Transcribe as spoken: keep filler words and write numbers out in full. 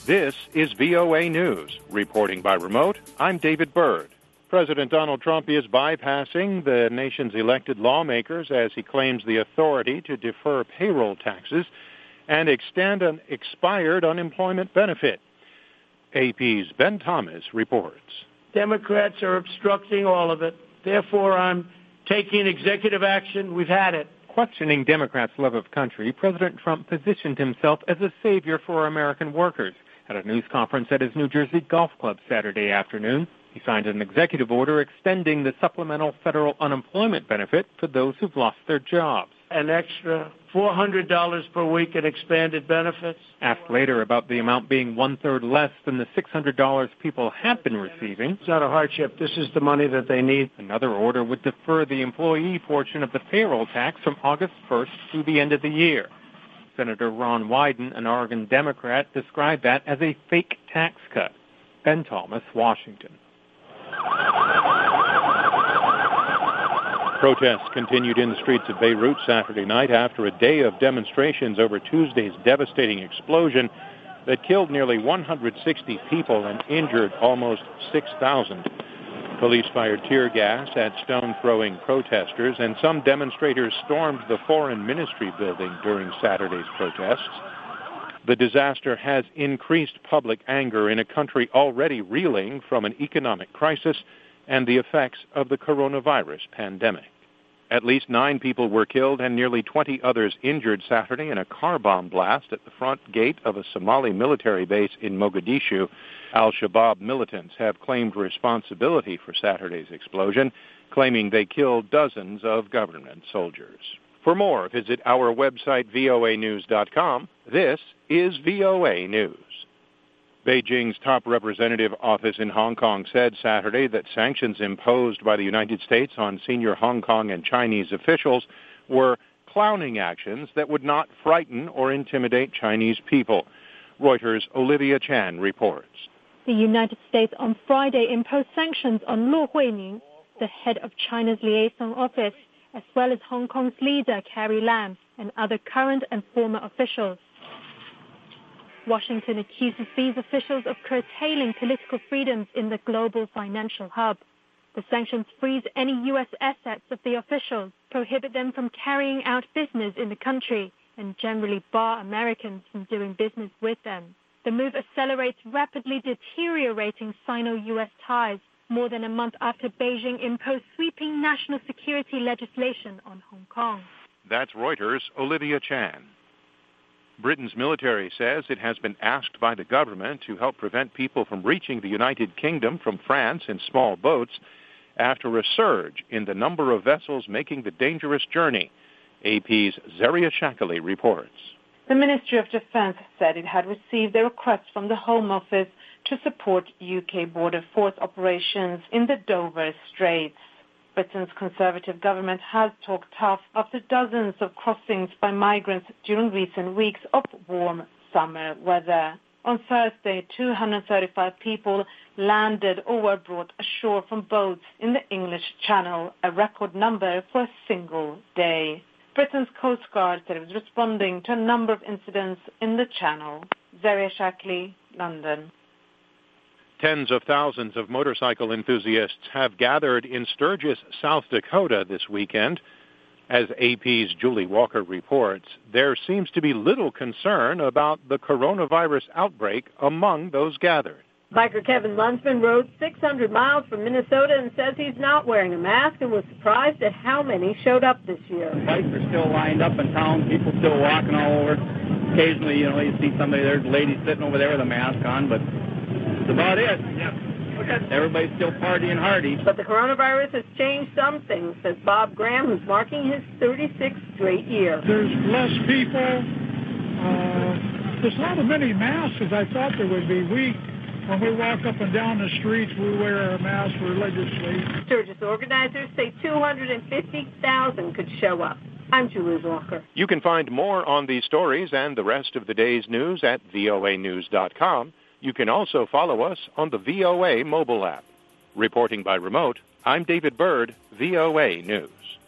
This is V O A News. Reporting by remote, I'm David Byrd. President Donald Trump is bypassing the nation's elected lawmakers as he claims the authority to defer payroll taxes and extend an expired unemployment benefit. A P's Ben Thomas reports. Democrats are obstructing all of it. Therefore, I'm taking executive action. We've had it. Questioning Democrats' love of country, President Trump positioned himself as a savior for American workers at a news conference at his New Jersey golf club Saturday afternoon. He signed an executive order extending the supplemental federal unemployment benefit for those who've lost their jobs. An extra four hundred dollars per week in expanded benefits. Asked later about the amount being one-third less than the six hundred dollars people have been receiving. It's not a hardship. This is the money that they need. Another order would defer the employee portion of the payroll tax from August first through the end of the year. Senator Ron Wyden, an Oregon Democrat, described that as a fake tax cut. Ben Thomas, Washington. Protests continued in the streets of Beirut Saturday night after a day of demonstrations over Tuesday's devastating explosion that killed nearly one hundred sixty people and injured almost six thousand. Police fired tear gas at stone-throwing protesters, and some demonstrators stormed the Foreign Ministry building during Saturday's protests. The disaster has increased public anger in a country already reeling from an economic crisis and the effects of the coronavirus pandemic. At least nine people were killed and nearly twenty others injured Saturday in a car bomb blast at the front gate of a Somali military base in Mogadishu. Al-Shabaab militants have claimed responsibility for Saturday's explosion, claiming they killed dozens of government soldiers. For more, visit our website, V O A news dot com. This is V O A News. Beijing's top representative office in Hong Kong said Saturday that sanctions imposed by the United States on senior Hong Kong and Chinese officials were clowning actions that would not frighten or intimidate Chinese people. Reuters' Olivia Chan reports. The United States on Friday imposed sanctions on Luo Huining, the head of China's liaison office, as well as Hong Kong's leader Carrie Lam and other current and former officials. Washington accuses these officials of curtailing political freedoms in the global financial hub. The sanctions freeze any U S assets of the officials, prohibit them from carrying out business in the country, and generally bar Americans from doing business with them. The move accelerates rapidly deteriorating Sino-U S ties more than a month after Beijing imposed sweeping national security legislation on Hong Kong. That's Reuters' Olivia Chan. Britain's military says it has been asked by the government to help prevent people from reaching the United Kingdom from France in small boats after a surge in the number of vessels making the dangerous journey. A P's Zaria Shakali reports. The Ministry of Defence said it had received a request from the Home Office to support U K border force operations in the Dover Straits. Britain's Conservative government has talked tough after dozens of crossings by migrants during recent weeks of warm summer weather. On Thursday, two hundred thirty-five people landed or were brought ashore from boats in the English Channel, a record number for a single day. Britain's Coast Guard said it was responding to a number of incidents in the Channel. Zaria Shakli, London. Tens of thousands of motorcycle enthusiasts have gathered in Sturgis, South Dakota this weekend. As A P's Julie Walker reports, there seems to be little concern about the coronavirus outbreak among those gathered. Biker Kevin Lunsman rode six hundred miles from Minnesota and says he's not wearing a mask and was surprised at how many showed up this year. Bikes are still lined up in town, people still walking all over. Occasionally, you know, you see somebody, there's a lady sitting over there with a mask on, but that's about it. Yeah. Okay. Everybody's still partying hardy. But the coronavirus has changed some things, says Bob Graham, who's marking his thirty-sixth straight year. There's less people. Uh, there's not as many masks as I thought there would be. We, when we walk up and down the streets, we wear our masks religiously. Sturgis organizers say two hundred fifty thousand could show up. I'm Julie Walker. You can find more on these stories and the rest of the day's news at V O A news dot com. You can also follow us on the V O A mobile app. Reporting by remote, I'm David Byrd, V O A News.